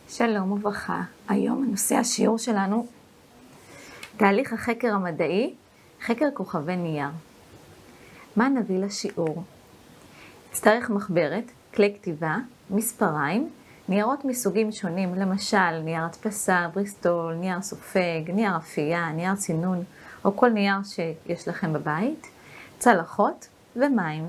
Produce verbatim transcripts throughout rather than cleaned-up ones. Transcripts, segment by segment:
שלום וברכה. היום הנושא השיעור שלנו, תהליך החקר המדעי, חקר כוכבי נייר. מה נביא לשיעור? נצטרך מחברת, כלי כתיבה, מספריים, ניירות מסוגים שונים, למשל נייר הדפסה, בריסטול, נייר סופג, נייר אפייה, נייר צינון, או כל נייר שיש לכם בבית, צלחות ומים.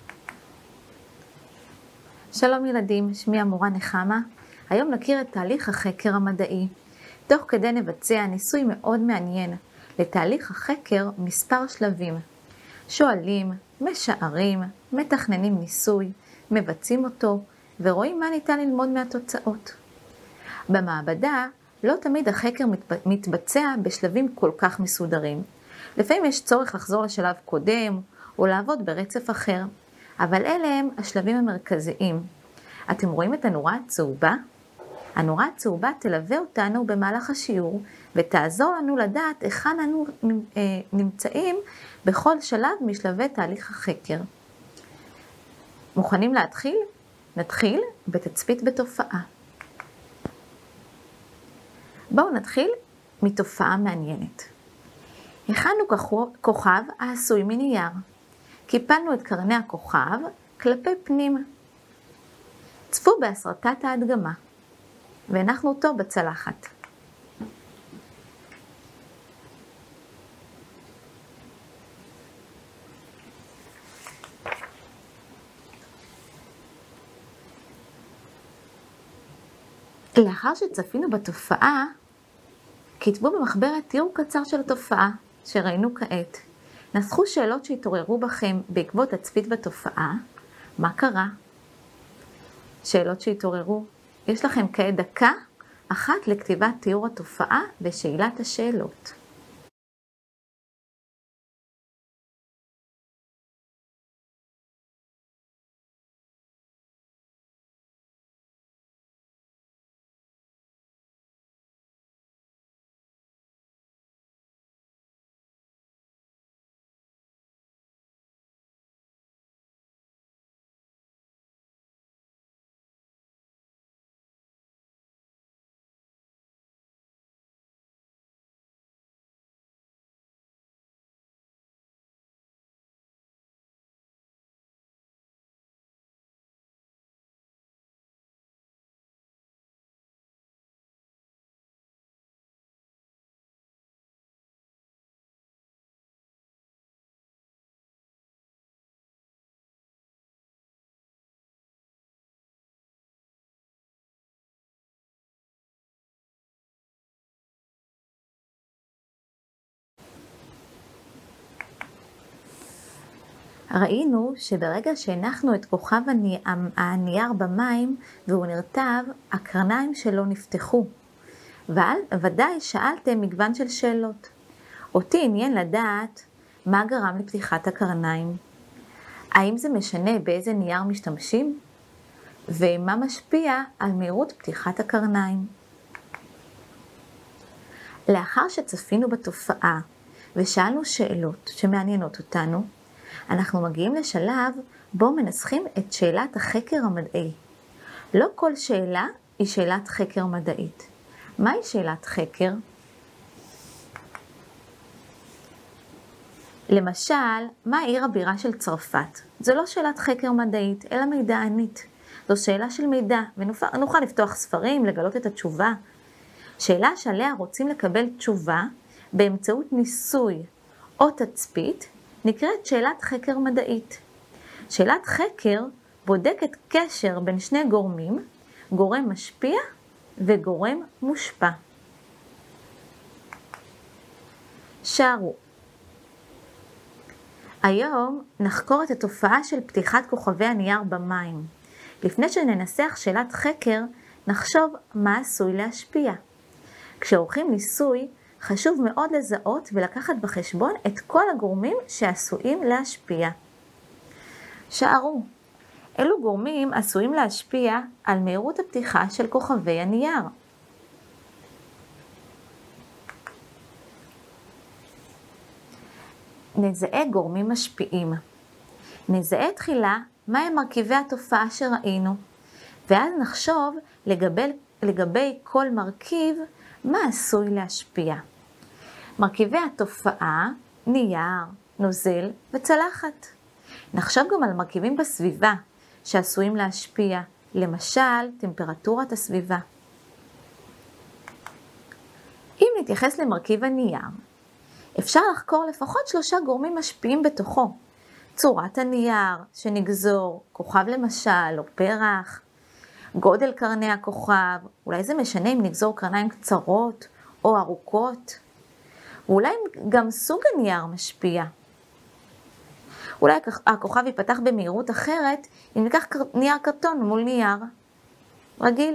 שלום ילדים, שמי המורה נחמה. היום נכיר את תהליך החקר המדעי. תוך כדי נבצע ניסוי מאוד מעניין. לתהליך החקר מספר שלבים. שואלים, משערים, מתכננים ניסוי, מבצעים אותו ורואים מה ניתן ללמוד מהתוצאות. במעבדה לא תמיד החקר מתבצע בשלבים כל כך מסודרים. לפעמים יש צורך לחזור לשלב קודם או לעבוד ברצף אחר, אבל אלה הם השלבים המרכזיים. אתם רואים את הנורה הצהובה? הנורה הצהובה תלווה אותנו במהלך השיעור ותעזור לנו לדעת היכן אנו נמצאים בכל שלב משלבי תהליך החקר. מוכנים להתחיל? נתחיל בתצפית בתופעה. בואו נתחיל מתופעה מעניינת. הכנו כוכב העשוי מנייר. קיפלנו את קרני הכוכב כלפי פנים. צפו בהסרטת ההדגמה. והנחנו אותו בצלחת. לאחר שצפינו בתופעה, כתבו במחברת תיאור קצר של התופעה שראינו כעת. נסחו שאלות שהתעוררו בכם בעקבות הצפית בתופעה. מה קרה? שאלות שהתעוררו. יש לכם כעת דקה אחת לכתיבת תיאור התופעה ושאלת השאלות. ראינו שברגע שהנחנו את כוכב הנייר במים והוא נרטב, הקרניים שלו נפתחו. ודאי שאלתם מגוון של שאלות. אותי עניין לדעת מה גרם לפתיחת הקרניים. האם זה משנה באיזה נייר משתמשים? ומה משפיע על מהירות פתיחת הקרניים? לאחר שצפינו בתופעה ושאלנו שאלות שמעניינות אותנו, אנחנו מגיעים לשלב בו מנסחים את שאלת החקר המדעי. לא כל שאלה היא שאלת חקר מדעית. מהי שאלת חקר? למשל, מה עיר הבירה של צרפת? זו לא שאלת חקר מדעית, אלא מידענית. זו שאלה של מידע, ונוכל לפתוח ספרים, לגלות את התשובה. שאלה שעליה רוצים לקבל תשובה באמצעות ניסוי או תצפית, נקראת שאלת חקר מדעית. שאלת חקר בודקת קשר בין שני גורמים, גורם משפיע וגורם מושפע. שערו. היום נחקור את התופעה של פתיחת כוכבי הנייר במים. לפני שננסח שאלת חקר, נחשוב מה עשוי להשפיע. כשעורכים ניסוי, חשוב מאוד לזהות ולקחת בחשבון את כל הגורמים שעשויים להשפיע. שערו. אילו גורמים עשויים להשפיע על מהירות הפתיחה של כוכבי הנייר? נזהה גורמים משפיעים. נזהה תחילה מהם מרכיבי התופעה שראינו, ואז נחשוב לגבי, לגבי כל מרכיב מה עשוי להשפיע. מרכיבי התופעה, נייר, נוזל וצלחת. נחשוב גם על מרכיבים בסביבה שעשויים להשפיע, למשל טמפרטורת הסביבה. אם נתייחס למרכיב הנייר, אפשר לחקור לפחות שלושה גורמים משפיעים בתוכו. צורת הנייר שנגזור, כוכב למשל, או פרח, גודל קרני הכוכב, אולי זה משנה אם נגזור קרניים קצרות או ארוכות, ואולי גם סוג הנייר משפיע. אולי הכוכב ייפתח במהירות אחרת אם ניקח נייר קרטון מול נייר רגיל.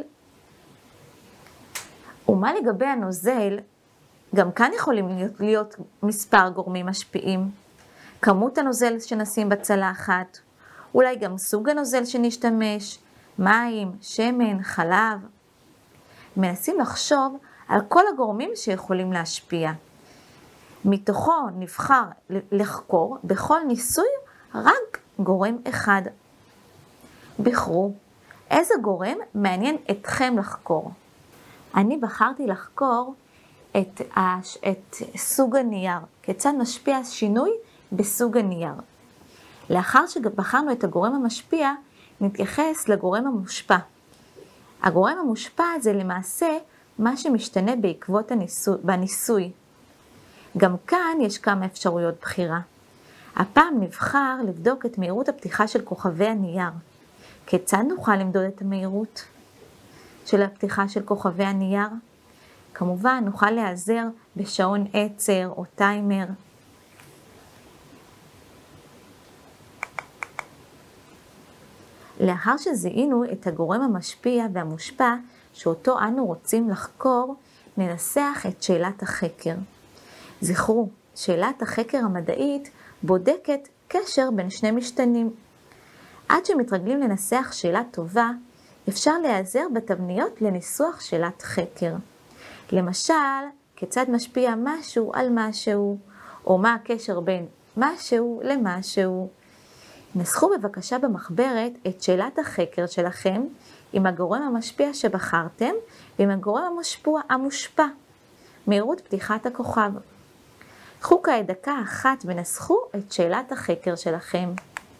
ומה לגבי הנוזל? גם כאן יכולים להיות, להיות מספר גורמים משפיעים. כמות הנוזל שנשים בצלחת, אולי גם סוג הנוזל שנשתמש, מים, שמן, חלב. מנסים לחשוב על כל הגורמים שיכולים להשפיע. מתוכו נבחר לחקור בכל ניסוי רק גורם אחד. בחרו איזה גורם מעניין אתכם לחקור. אני בחרתי לחקור את, את סוג הנייר, כיצד משפיע שינוי בסוג הנייר. לאחר שבחרנו את הגורם המשפיע, נתייחס לגורם המושפע. הגורם המושפע זה למעשה מה שמשתנה בעקבות הניסוי, בניסוי. גם כאן יש כמה אפשרויות בחירה. הפעם נבחר לבדוק את מהירות הפתיחה של כוכבי הנייר. כיצד נוכל למדוד את המהירות של הפתיחה של כוכבי הנייר? כמובן נוכל להיעזר בשעון עצר או טיימר. לאחר שזיהינו את הגורם המשפיע והמושפע שאותו אנו רוצים לחקור, ננסח את שאלת החקר. זכרו, שאלת החקר המדעית בודקת קשר בין שני משתנים. עד שמתרגלים לנסח שאלה טובה, אפשר להיעזר בתבניות לניסוח שאלת חקר. למשל, כיצד משפיע משהו על משהו, או מה הקשר בין משהו למשהו. נסחו בבקשה במחברת את שאלת החקר שלכם עם הגורם המשפיע שבחרתם ועם הגורם המושפע, המושפע, מהירות פתיחת הכוכב. קחו כעת דקה אחת ונסחו את שאלת החקר שלכם.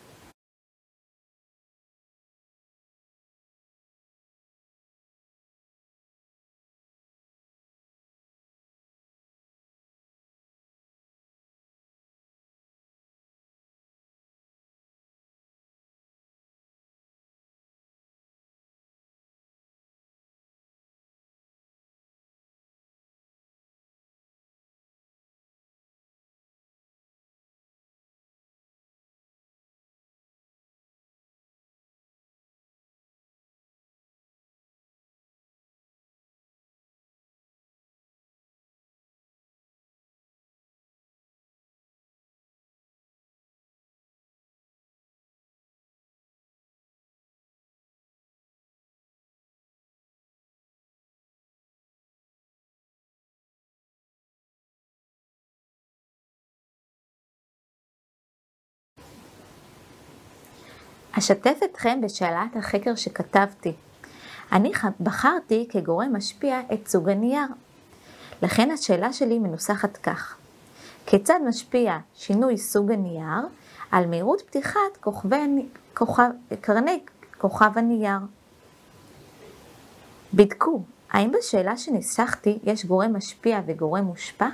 אשתף אתכם בשאלת החקר שכתבתי. אני בחרתי כגורם משפיע את סוג הנייר. לכן השאלה שלי מנוסחת כך. כיצד משפיע שינוי סוג הנייר על מהירות פתיחת כוכבי, כוכב, קרני כוכב הנייר? בדקו, האם בשאלה שניסחתי יש גורם משפיע וגורם מושפע?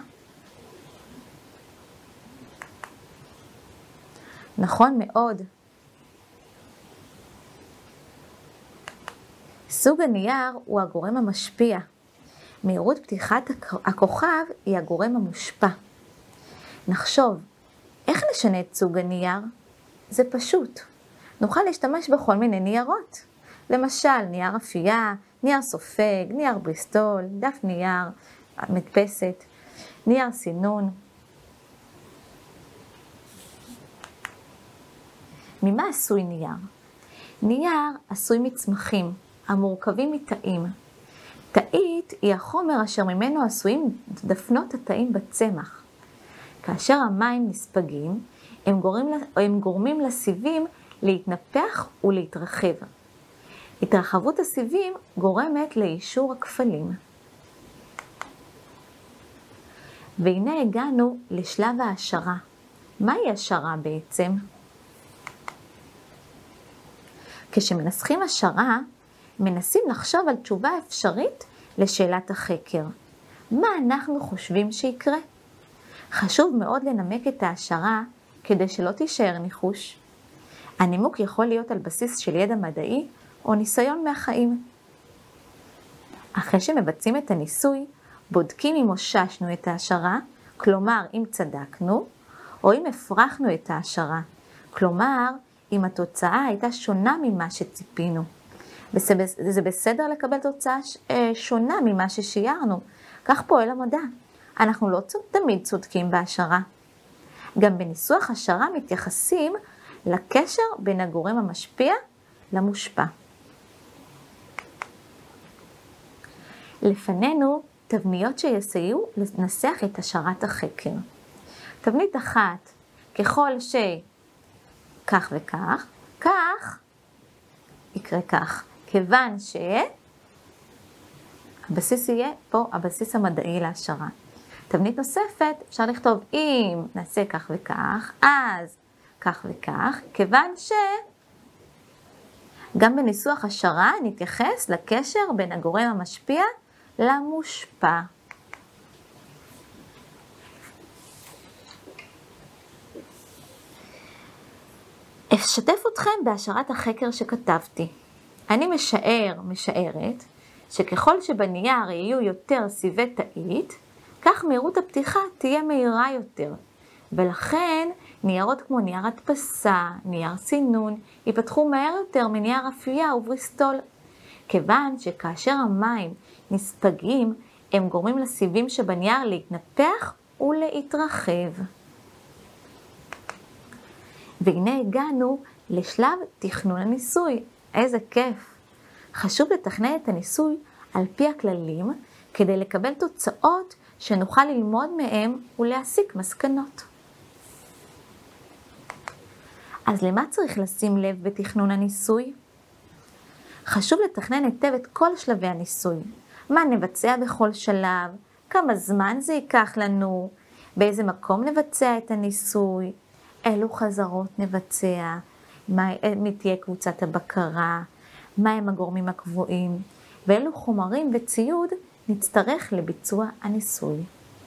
נכון מאוד. סוג הנייר הוא הגורם המשפיע. מהירות פתיחת הכוכב היא הגורם המושפע. נחשוב, איך נשנה את סוג הנייר? זה פשוט. נוכל להשתמש בכל מיני ניירות. למשל, נייר אפייה, נייר סופג, נייר בריסטול, דף נייר, מדפסת, נייר סינון. ממה עשוי נייר? נייר עשוי מצמחים, המורכבים מתאים. תאית היא החומר אשר ממנו עשויים דפנות התאים בצמח. כאשר המים נספגים, הם גורמים, הם גורמים לסיבים להתנפח ולהתרחב. התרחבות הסיבים גורמת לאישור הכפלים. והנה הגענו לשלב ההשערה. מהי השערה בעצם? כשמנסחים השערה, מנסים לחשוב על תשובה אפשרית לשאלת החקר. מה אנחנו חושבים שיקרה? חשוב מאוד לנמק את ההשערה כדי שלא תישאר ניחוש. הנימוק יכול להיות על בסיס של ידע מדעי או ניסיון מהחיים. אחרי שמבצעים את הניסוי, בודקים אם הוששנו את ההשערה, כלומר אם צדקנו, או אם הפרחנו את ההשערה, כלומר אם התוצאה הייתה שונה ממה שציפינו. זה בסדר לקבל תוצאה שונה ממה ששיירנו, כך פועל המדע. אנחנו לא תמיד צודקים בהשערה. גם בניסוח השערה מתייחסים לקשר בין הגורם המשפיע למושפע. לפנינו תבניות שיסייעו לנסח את השערת החקר. תבנית אחת, ככל שכך וכך, כך יקרה כך, כיוון שהבסיס יהיה פה הבסיס המדעי להשערה. תבנית נוספת, אפשר לכתוב אם נעשה כך וכך, אז כך וכך, כיוון ש... גם בניסוח השערה נתייחס לקשר בין הגורם המשפיע למושפע. אשתף אתכם בהשערת החקר שכתבתי. אני משער, משערת, שככל שבנייר יהיו יותר סיבי תאית, כך מהירות הפתיחה תהיה מהירה יותר, ולכן ניירות כמו נייר הדפסה, נייר סינון, ייפתחו מהר יותר מנייר אפייה ובריסטול, כיוון שכאשר המים נספגים, הם גורמים לסיבים שבנייר להתנפח ולהתרחב. והנה הגענו לשלב תכנון הניסוי. איזה כיף! חשוב לתכנן את הניסוי על פי הכללים, כדי לקבל תוצאות שנוכל ללמוד מהם ולהסיק מסקנות. אז למה צריך לשים לב בתכנון הניסוי? חשוב לתכנן היטב את כל שלבי הניסוי. מה נבצע בכל שלב, כמה זמן זה ייקח לנו, באיזה מקום נבצע את הניסוי, אילו חזרות נבצע, מה תהיה קבוצת הבקרה, מהם הגורמים הקבועים, ואילו חומרים וציוד נצטרך לביצוע הניסוי.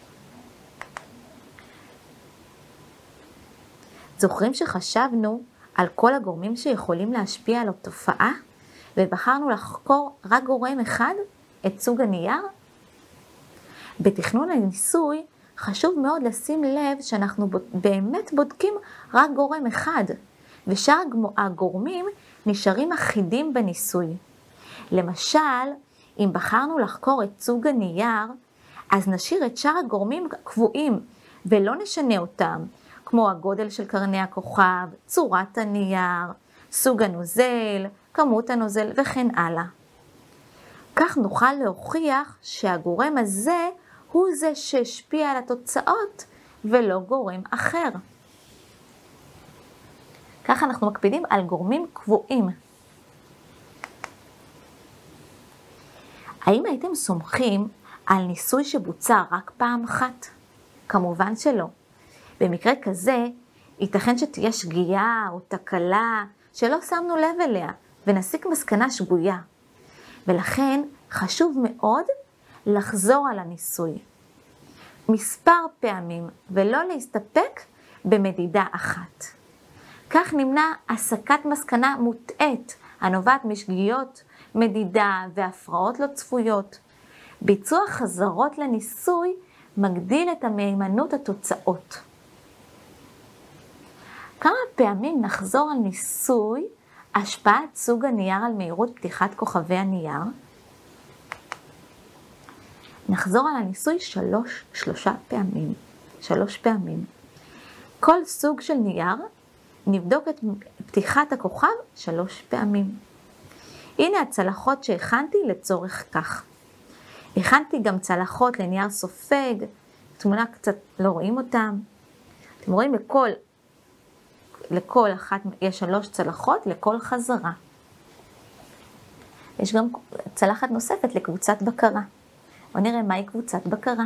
זוכרים שחשבנו על כל הגורמים שיכולים להשפיע על התופעה, ובחרנו לחקור רק גורם אחד, את סוג הנייר? בתכנון הניסוי חשוב מאוד לשים לב שאנחנו באמת בודקים רק גורם אחד, ושאר הגורמים נשארים אחידים בניסוי. למשל, אם בחרנו לחקור את סוג הנייר, אז נשאיר את שאר הגורמים קבועים ולא נשנה אותם, כמו הגודל של קרני הכוכב, צורת הנייר, סוג הנוזל, כמות הנוזל וכן הלאה. כך נוכל להוכיח שהגורם הזה הוא זה שהשפיע על התוצאות ולא גורם אחר. כך אנחנו מקפידים על גורמים קבועים. האם הייתם סומכים על ניסוי שבוצע רק פעם אחת? כמובן שלא. במקרה כזה, ייתכן שתהיה שגיאה או תקלה שלא שמנו לב אליה ונסיק מסקנה שגויה. ולכן חשוב מאוד לחזור על הניסוי מספר פעמים ולא להסתפק במדידה אחת. כך נמנע הסקת מסקנה מוטעית הנובעת משגיאות מדידה והפרעות לא צפויות. ביצוע חזרות לניסוי מגדיל את המהימנות התוצאות. כמה פעמים נחזור על ניסוי השפעת סוג הנייר על מהירות פתיחת כוכבי הנייר? נחזור על הניסוי שלוש, שלושה פעמים, שלוש פעמים. כל סוג של נייר נבדוק את פתיחת הכוכב שלוש פעמים. הנה הצלחות שהכנתי לצורך כך. הכנתי גם צלחות לנייר סופג, תמונה קצת לא רואים אותם. אתם רואים לכל, לכל אחת יש שלוש צלחות לכל חזרה. יש גם צלחת נוספת לקבוצת בקרה. בואו נראה מהי קבוצת בקרה.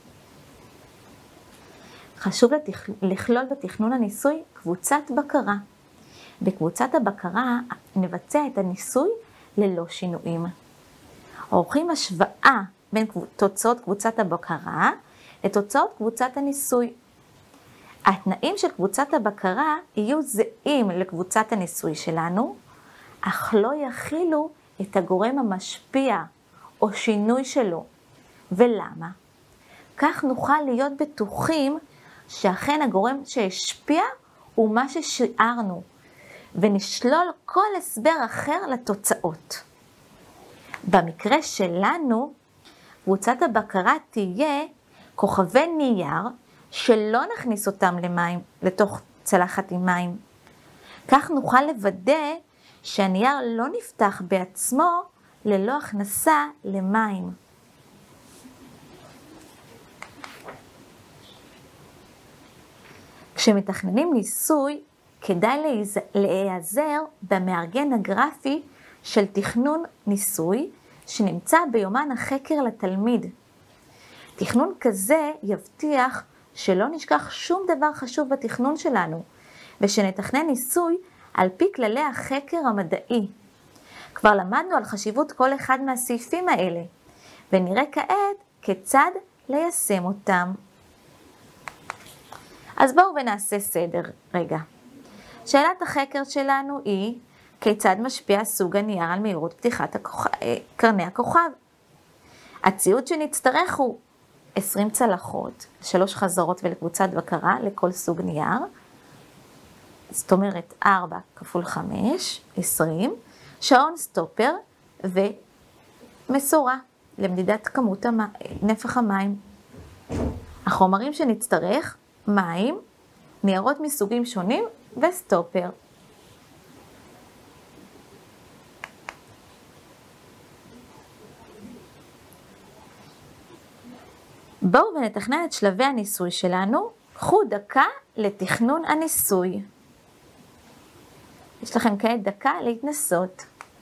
חשוב לתכ... לכלול בתכנון הניסוי קבוצת בקרה. בקבוצת הבקרה נבצע את הניסוי ללא שינויים. עורכים השוואה בין תוצאות קבוצת הבקרה לתוצאות קבוצת הניסוי. התנאים של קבוצת הבקרה יהיו זהים לקבוצת הניסוי שלנו, אך לא יכילו את הגורם המשפיע או שינוי שלו. ולמה? כך נוכל להיות בטוחים שאכן הגורם שהשפיע הוא מה ששיערנו, ונשלול כל הסבר אחר לתוצאות. במקרה שלנו, קבוצת הבקרה תהיה כוכבי נייר שלא נכניס אותם למים, לתוך צלחת עם מים. כך נוכל לוודא שהנייר לא נפתח בעצמו ללא הכנסה למים. כשמתכננים ניסוי, כדאי להיעזר במארגן הגרפי של תכנון ניסוי שנמצא ביומן החקר לתלמיד. תכנון כזה יבטיח שלא נשכח שום דבר חשוב בתכנון שלנו, ושנתכנן ניסוי על פי כללי החקר המדעי. כבר למדנו על חשיבות כל אחד מהסעיפים האלה, ונראה כעת כיצד ליישם אותם. אז בואו ונעשה סדר רגע. שאלת החקר שלנו היא, כיצד משפיע סוג הנייר על מהירות פתיחת הכוכב, קרני הכוכב? הציוד שנצטרך הוא עשרים צלחות, שלוש חזרות ולקבוצת בקרה לכל סוג נייר. זאת אומרת ארבע כפול חמש, עשרים, שעון סטופר ומסורה למדידת כמות המ... נפח המים. החומרים שנצטרך, מים, ניירות מסוגים שונים וסטופר. בואו ונתכנן את שלבי הניסוי שלנו. קחו דקה לתכנון הניסוי. יש לכם כעת דקה להתנסות.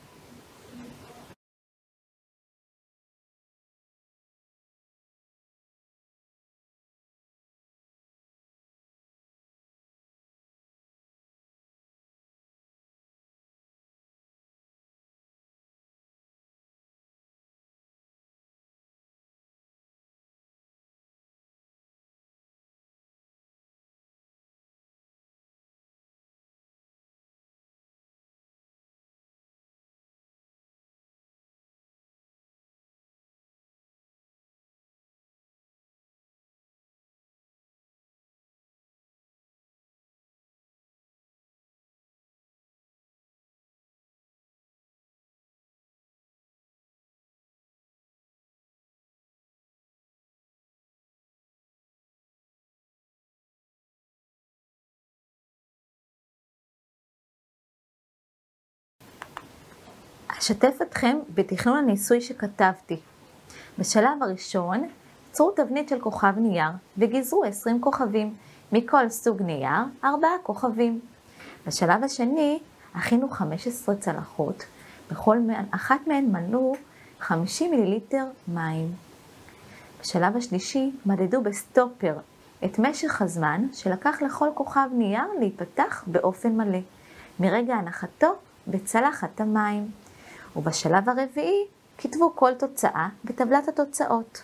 אשתף אתכם בתכנון הניסוי שכתבתי. בשלב הראשון, יצרו תבנית של כוכב נייר וגזרו עשרים כוכבים, מכל סוג נייר ארבעה כוכבים. בשלב השני, הכינו חמש עשרה צלחות, בכל אחת מהן מלאו חמישים מיליליטר מים. בשלב השלישי, מדדו בסטופר את משך הזמן שלקח לכל כוכב נייר להיפתח באופן מלא, מרגע הנחתו בצלחת המים. ובשלב הרביעי כתבו כל תוצאה בטבלת התוצאות.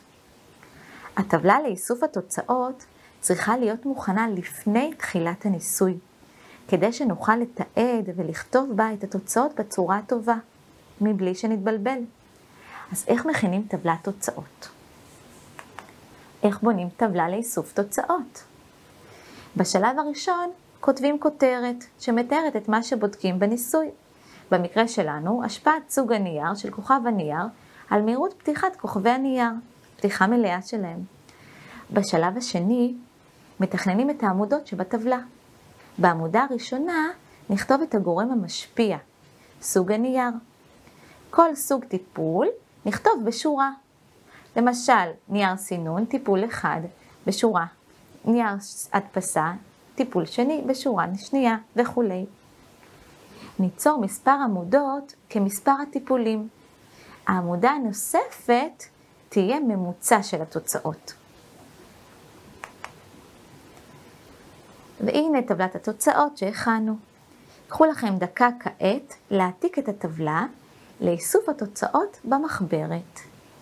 הטבלה לאיסוף התוצאות צריכה להיות מוכנה לפני תחילת הניסוי, כדי שנוכל לתעד ולכתוב בה את התוצאות בצורה הטובה, מבלי שנתבלבל. אז איך מכינים טבלת תוצאות? איך בונים טבלה לאיסוף תוצאות? בשלב הראשון כותבים כותרת שמתארת את מה שבודקים בניסוי. במקרה שלנו, השפעת סוג הנייר של כוכב הנייר על מהירות פתיחת כוכבי הנייר, פתיחה מלאה שלהם. בשלב השני, מתכננים את העמודות שבטבלה. בעמודה הראשונה נכתוב את הגורם המשפיע, סוג הנייר. כל סוג טיפול נכתוב בשורה. למשל, נייר סינון, טיפול אחד, בשורה. נייר הדפסה, טיפול שני, בשורה שנייה, וכו'. ניצור מספר עמודות כמספר הטיפולים, העמודה הנוספת תהיה ממוצע של התוצאות. והנה טבלת התוצאות שהכנו. קחו לכם דקה כעת להעתיק את הטבלה לאיסוף התוצאות במחברת.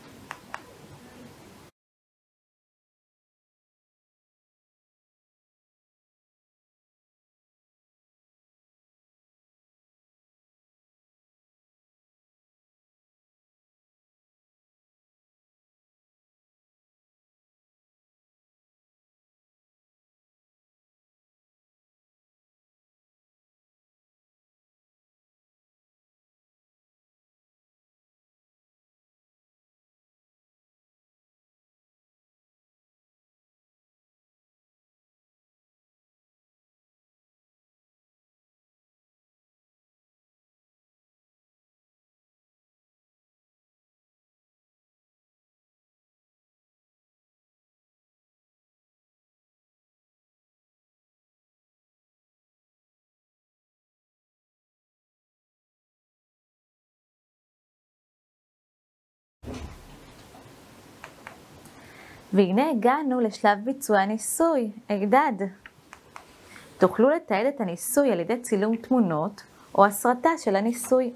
והנה הגענו לשלב ביצוע הניסוי, הידד. תוכלו לתעד את הניסוי על ידי צילום תמונות או הסרטה של הניסוי.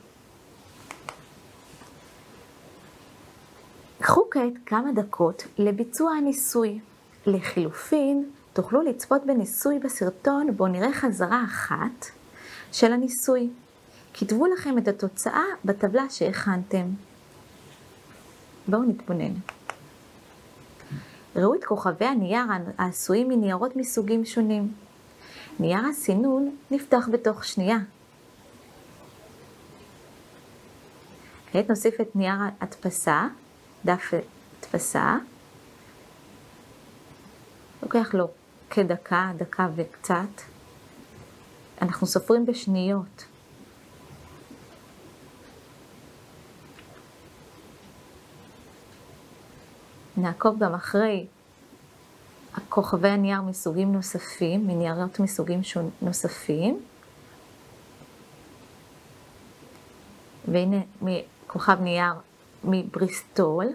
קחו כעת כמה דקות לביצוע הניסוי. לחילופין, תוכלו לצפות בניסוי בסרטון בו נראה חזרה אחת של הניסוי. כתבו לכם את התוצאה בטבלה שהכנתם. בואו נתבונן. ראו את כוכבי הנייר העשויים מניירות מסוגים שונים. נייר הסינון נפתח בתוך שנייה. כעת נוסיף את נייר הדפסה, דף הדפסה. לוקח לו כדקה, דקה וקצת. אנחנו סופרים בשניות. נעקוב גם אחרי כוכבי הנייר מסוגים נוספים, מניירות מסוגים נוספים. והנה כוכב נייר מבריסטול.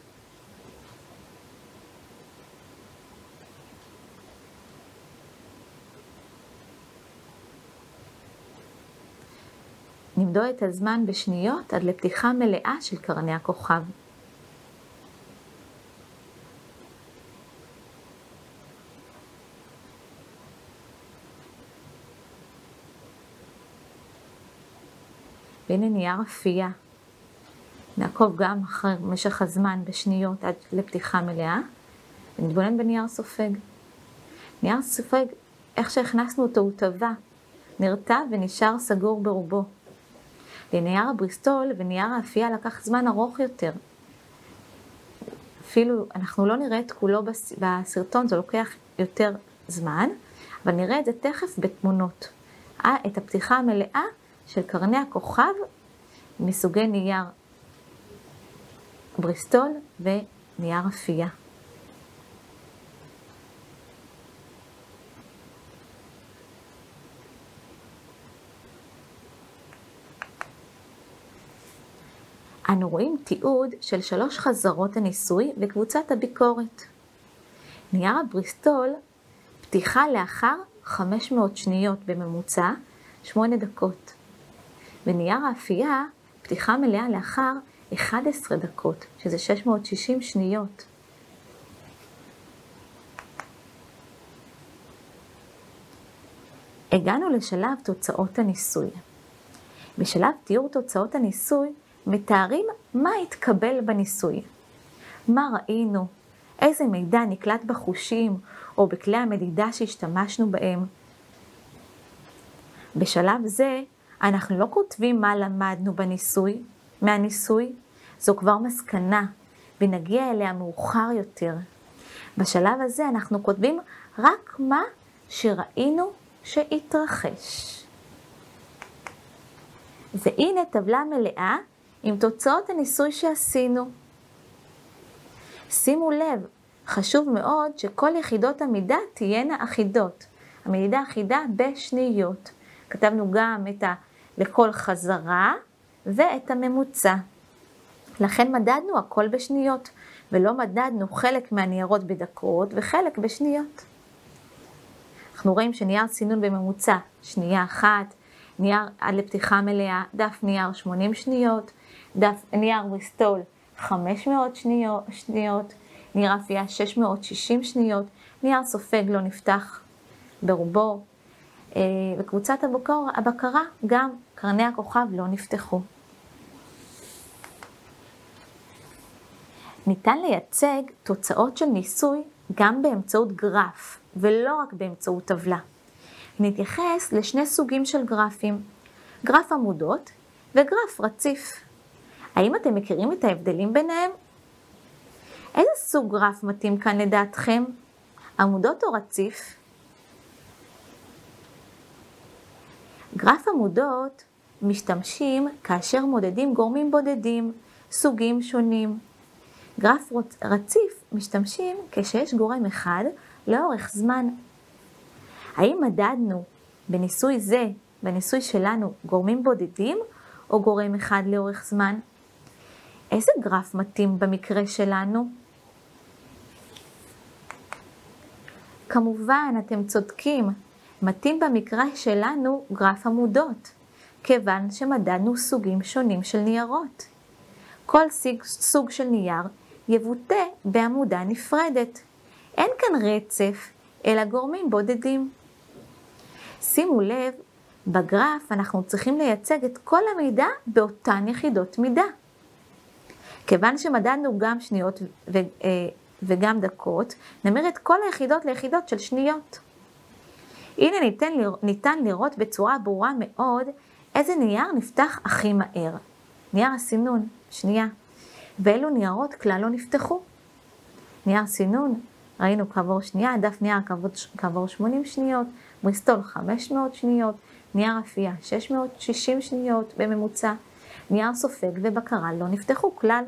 נמדוד את הזמן בשניות עד לפתיחה מלאה של קרני הכוכב. והנה נייר אפייה. נעקוב גם אחרי משך הזמן בשניות עד לפתיחה מלאה. ונתבונן בנייר סופג. נייר סופג, איך שהכנסנו אותו הוא טבע. נרטב ונשאר סגור ברובו. לנייר הבריסטול ונייר האפייה לקח זמן ארוך יותר. אפילו אנחנו לא נראה את כולו בסרטון, זה לוקח יותר זמן, אבל נראה את זה תכף בתמונות. את הפתיחה המלאה של קרני הכוכב מסוגי נייר בריסטול ונייר אפייה. אנו רואים תיעוד של שלוש חזרות הניסוי וקבוצת הביקורת. נייר הבריסטול, פתיחה לאחר חמש מאות שניות בממוצע, שמונה דקות. ונייר האפייה, פתיחה מלאה לאחר אחת עשרה דקות, שזה שש מאות ושישים שניות. הגענו לשלב תוצאות הניסוי. בשלב תיאור תוצאות הניסוי, מתארים מה התקבל בניסוי. מה ראינו, איזה מידע נקלט בחושים או בכלי המדידה שהשתמשנו בהם. בשלב זה, אנחנו לא כותבים מה למדנו בניסוי, מהניסוי, זו כבר מסקנה, ונגיע אליה מאוחר יותר. בשלב הזה אנחנו כותבים רק מה שראינו שהתרחש. והנה טבלה מלאה עם תוצאות הניסוי שעשינו. שימו לב, חשוב מאוד שכל יחידות המידה תהיינה אחידות. המדידה אחידה בשניות. כתבנו גם את ה... לכל חזרה ואת הממוצע. לכן מדדנו הכל בשניות, ולא מדדנו חלק מהניירות בדקות וחלק בשניות. אנחנו רואים שנייר סינון בממוצע, שנייה אחת, נייר עד לפתיחה מלאה, דף נייר שמונים שניות, דף נייר בריסטול חמש מאות שניות, שניות, נייר אפייה שש מאות ושישים שניות, נייר סופג לא נפתח ברובו, וקבוצת הבקרה, הבקרה גם קרני הכוכב לא נפתחו. ניתן לייצג תוצאות של ניסוי גם באמצעות גרף, ולא רק באמצעות טבלה. נתייחס לשני סוגים של גרפים, גרף עמודות וגרף רציף. האם אתם מכירים את ההבדלים ביניהם? איזה סוג גרף מתאים כאן לדעתכם? עמודות או רציף? גרף עמודות משתמשים כאשר מודדים גורמים בודדים, סוגים שונים. גרף רציף משתמשים כשיש גורם אחד לאורך זמן. האם מדדנו בניסוי זה, בניסוי שלנו, גורמים בודדים או גורם אחד לאורך זמן? איזה גרף מתאים במקרה שלנו? כמובן, אתם צודקים, מתאים במקרה שלנו גרף עמודות, כיוון שמדדנו סוגים שונים של ניירות. כל סוג של נייר יבוטא בעמודה נפרדת. אין כאן רצף, אלא גורמים בודדים. שימו לב, בגרף אנחנו צריכים לייצג את כל המידע באותן יחידות מידה. כיוון שמדדנו גם שניות ו, וגם דקות, נמיר את כל היחידות ליחידות של שניות. הנה ניתן, ניתן לראות בצורה ברורה מאוד איזה נייר נפתח הכי מהר. נייר הסינון, שנייה. ואילו ניירות כלל לא נפתחו. נייר סינון, ראינו כעבור שנייה, דף נייר כעבור שמונים שניות, בריסטול חמש מאות שניות, נייר אפייה שש מאות ושישים שניות בממוצע, נייר סופג ובקרה לא נפתחו כלל.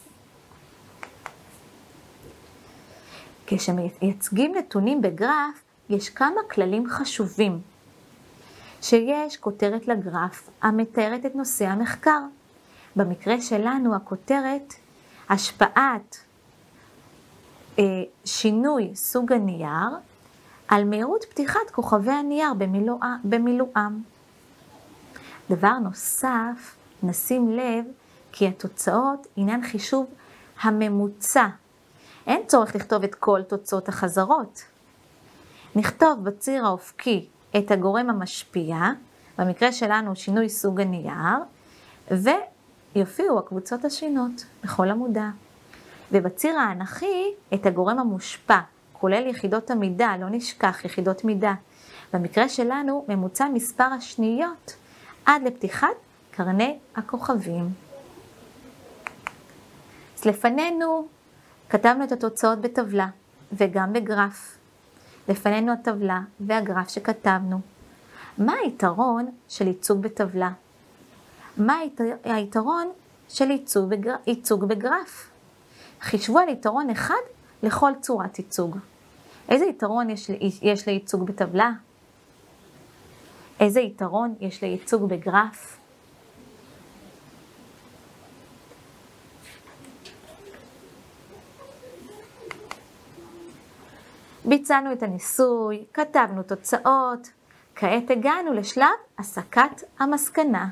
כשמייצגים נתונים בגרף, יש כמה כללים חשובים. שיש כותרת לגרף המתארת את נושא המחקר. במקרה שלנו הכותרת, השפעת אה, שינוי סוג הנייר על מהירות פתיחת כוכבי הנייר במילואה, במילואם. דבר נוסף, נשים לב כי התוצאות עניין חישוב הממוצע. אין צורך לכתוב את כל תוצאות החזרות. נכתוב בציר האופקי את הגורם המשפיע, במקרה שלנו שינוי סוג הנייר, ויופיעו הקבוצות השונות בכל עמודה. ובציר האנכי את הגורם המושפע, כולל יחידות המידה, לא נשכח יחידות מידה. במקרה שלנו ממוצע מספר השניות עד לפתיחת קרני הכוכבים. אז לפנינו כתבנו את התוצאות בטבלה וגם בגרף. לפנינו הטבלה והגרף שכתבנו. מה היתרון של ייצוג בטבלה? מה היתרון של ייצוג, בגר... ייצוג בגרף? חישבו על יתרון אחד לכל צורת ייצוג. איזה יתרון יש, יש לייצוג בטבלה? איזה יתרון יש לייצוג בגרף? ביצענו את הניסוי, כתבנו תוצאות, כעת הגענו לשלב הסקת המסקנה.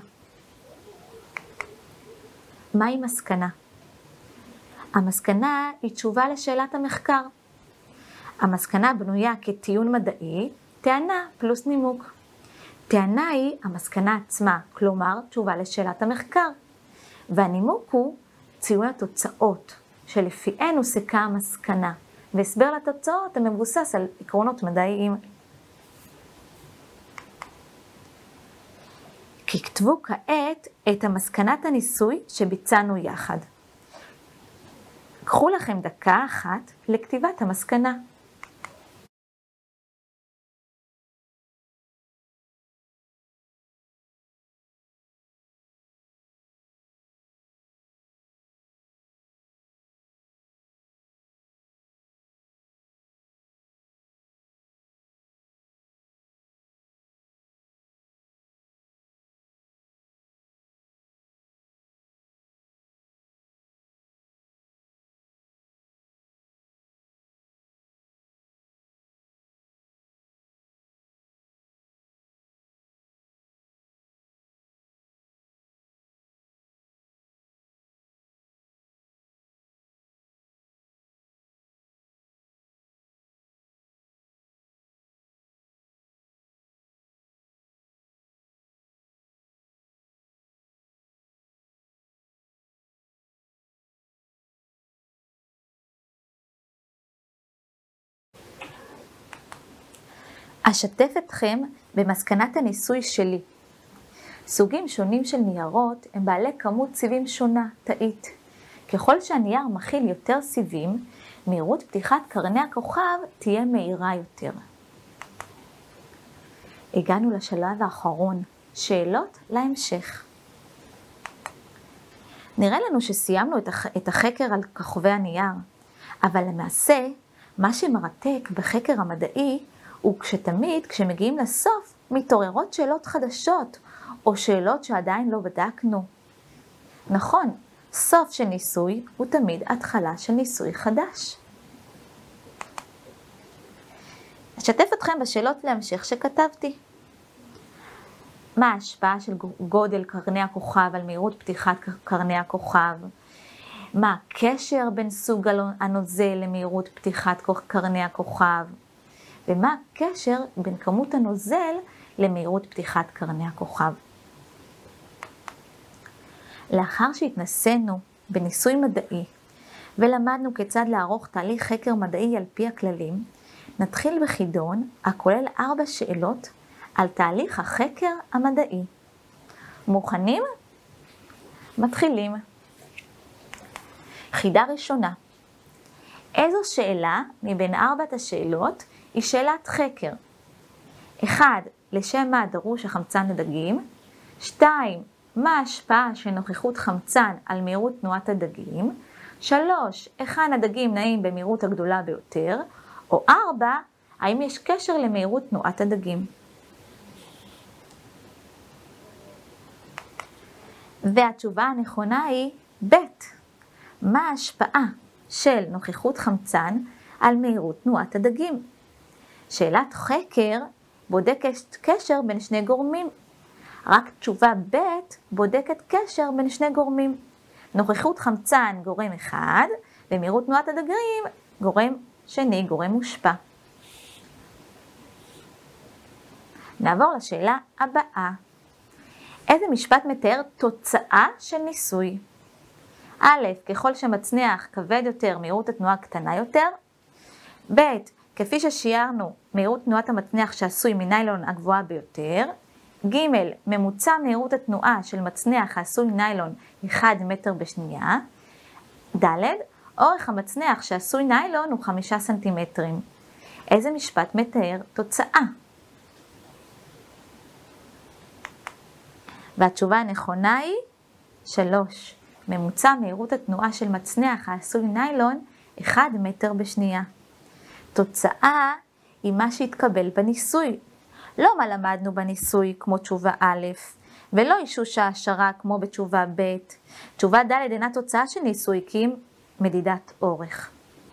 מהי מסקנה? המסקנה היא תשובה לשאלת המחקר. המסקנה בנויה כטיעון מדעי, טענה פלוס נימוק. טענה היא המסקנה עצמה, כלומר תשובה לשאלת המחקר. והנימוק הוא ציון התוצאות, שלפיהן הוסקה המסקנה. והסבר לתוצאות המבוסס על עקרונות מדעיים. כתבו כעת את המסקנת הניסוי שביצענו יחד. קחו לכם דקה אחת לכתיבת המסקנה. אשתף אתכם במסקנת הניסוי שלי. סוגים שונים של ניירות הם בעלי כמות סיבים שונה, תאית. ככל שהנייר מכיל יותר סיבים, מהירות פתיחת קרני הכוכב תהיה מהירה יותר. הגענו לשלב האחרון, שאלות להמשך. נראה לנו שסיימנו את החקר על כוכבי הנייר, אבל למעשה, מה שמרתק בחקר המדעי הוא כשתמיד, כשמגיעים לסוף, מתעוררות שאלות חדשות, או שאלות שעדיין לא בדקנו. נכון, סוף של ניסוי הוא תמיד התחלה של ניסוי חדש. אשתף אתכם בשאלות להמשך שכתבתי. מה ההשפעה של גודל קרני הכוכב על מהירות פתיחת קרני הכוכב? מה הקשר בין סוג הנוזל למהירות פתיחת קרני הכוכב? ומה הקשר בין כמות הנוזל למהירות פתיחת קרני הכוכב? לאחר שהתנסינו בניסוי מדעי ולמדנו כיצד לערוך תהליך חקר מדעי על פי הכללים, נתחיל בחידון הכולל ארבע שאלות על תהליך החקר המדעי. מוכנים? מתחילים. חידה ראשונה. איזו שאלה מבין ארבעת השאלות היא שאלת חקר? אחד, לשם מה דרוש החמצן לדגים? שתיים, מה ההשפעה של נוכחות חמצן על מהירות תנועת הדגים? שלוש, היכן הדגים נעים במהירות הגדולה ביותר? או ארבע, האם יש קשר למהירות תנועת הדגים? והתשובה הנכונה היא ב'. מה ההשפעה של נוכחות חמצן על מהירות תנועת הדגים? שאלת חקר בודקת קשר בין שני גורמים. רק תשובה ב' בודקת קשר בין שני גורמים. נוכחות חמצן גורם אחד, ומהירות תנועת הדגים גורם שני, גורם מושפע. נעבור לשאלה הבאה. איזה משפט מתאר תוצאה של ניסוי? א', ככל שמצנח כבד יותר, מהירות התנועה קטנה יותר. ב', כפי ששיערנו, מהירות תנועת המצנח שעשוי מניילון הגבוהה ביותר. ג', ממוצע מהירות התנועה של מצנח העשוי ניילון אחד מטר בשנייה. ד', אורך המצנח שעשוי ניילון הוא חמישה סנטימטרים. איזה משפט מתאר תוצאה? והתשובה הנכונה היא שלוש. ממוצע מהירות התנועה של מצנח העשוי ניילון אחד מטר בשנייה. תוצאה היא מה שהתקבל בניסוי. לא מה למדנו בניסוי כמו תשובה א', ולא אישוש ההשערה כמו בתשובה ב'. תשובה ד' אינה תוצאה של ניסוי כי היא מדידת אורך.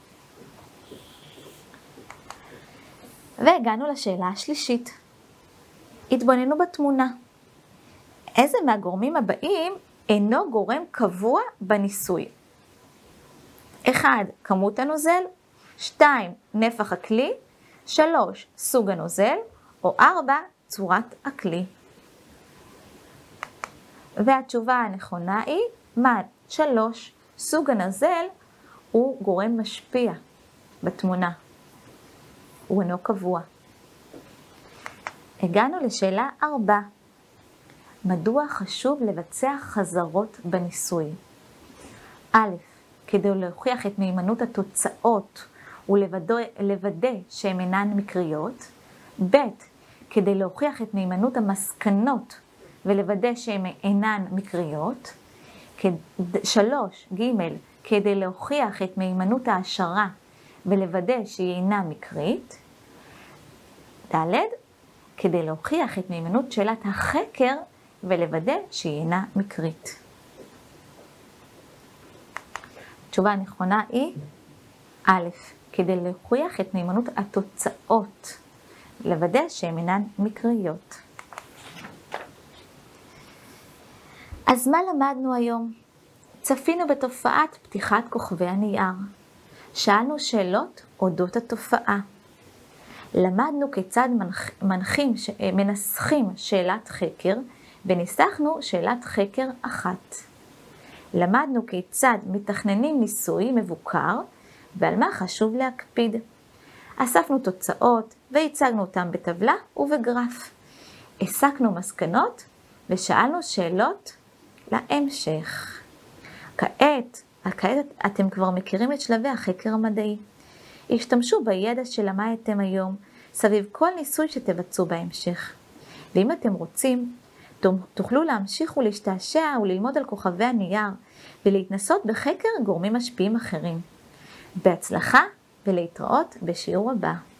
והגענו לשאלה השלישית. התבוננו בתמונה. איזה מהגורמים הבאים אינו גורם קבוע בניסוי? אחד, כמות הנוזל. שתיים, נפח הכלי. שלוש, סוג הנוזל. או ארבע, צורת הכלי. והתשובה הנכונה היא, מה? שלוש, סוג הנוזל הוא גורם משפיע בתמונה. הוא אינו קבוע. הגענו לשאלה ארבע. מדוע חשוב לבצע חזרות בניסוי? א', כדי להוכיח את מהימנות התוצאות ולוודא שהן אינן מקריות. ב', כדי להוכיח את מהימנות המסקנות ולוודא שהן אינן מקריות. שלוש, ג', כדי להוכיח את מהימנות ההשערה ולוודא שהיא אינה מקרית. ד', כדי להוכיח את מהימנות שאלת החקר ולוודא שהיא אינה מקרית. התשובה הנכונה היא א', כדי להוכיח את מהימנות התוצאות, לוודא שהן אינן מקריות. אז מה למדנו היום? צפינו בתופעת פתיחת כוכבי הנייר. שאלנו שאלות אודות התופעה. למדנו כיצד מנח, מנחים, מנסחים שאלת חקר, וניסחנו שאלת חקר אחת. למדנו כיצד מתכננים ניסוי מבוקר, ועל מה חשוב להקפיד. אספנו תוצאות והצגנו אותם בטבלה ובגרף. הסקנו מסקנות ושאלנו שאלות להמשך. כעת, כעת אתם כבר מכירים את שלבי החקר המדעי. השתמשו בידע שלמדתם היום סביב כל ניסוי שתבצעו בהמשך. ואם אתם רוצים, תוכלו להמשיך ולהשתעשע וללמוד על כוכבי הנייר ולהתנסות בחקר גורמים משפיעים אחרים. בהצלחה ולהתראות בשיעור הבא.